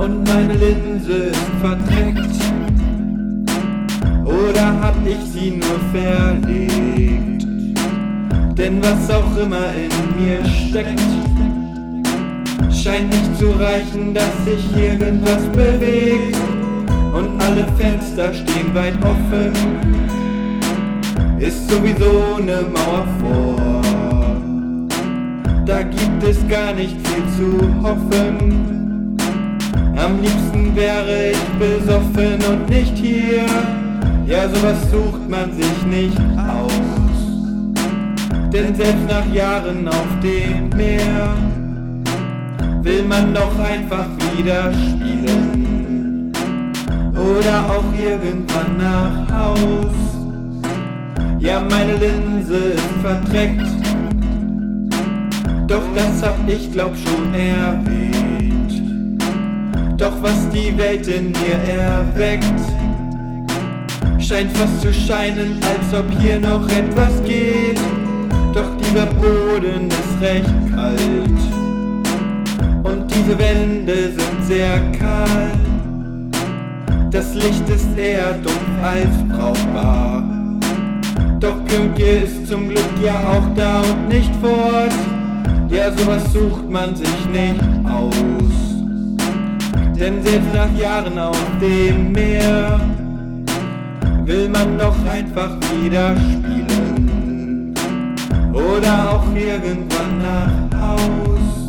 und meine Linse ist verdreckt. Oder hab ich sie nur verlegt? Denn was auch immer in mir steckt, scheint nicht zu reichen, dass sich irgendwas bewegt. Und alle Fenster stehen weit offen, ist sowieso ne Mauer vor. Da gibt es gar nicht viel zu hoffen. Am liebsten wäre ich besoffen und nicht hier. Ja, sowas sucht man sich nicht aus. Denn selbst nach Jahren auf dem Meer will man doch einfach wieder spielen. Oder auch irgendwann nach Haus. Ja, meine Linse ist verdreckt, doch das hab ich glaub schon erwähnt. Doch was die Welt in mir erweckt, scheint fast zu scheinen, als ob hier noch etwas geht. Doch dieser Boden ist recht kalt und diese Wände sind sehr kahl. Das Licht ist eher dumpf als brauchbar. Doch Pünktchen ist zum Glück ja auch da und nicht fort. Ja, sowas sucht man sich nicht aus. Denn selbst nach Jahren auf dem Meer will man doch einfach wieder spielen. Oder auch irgendwann nach Haus.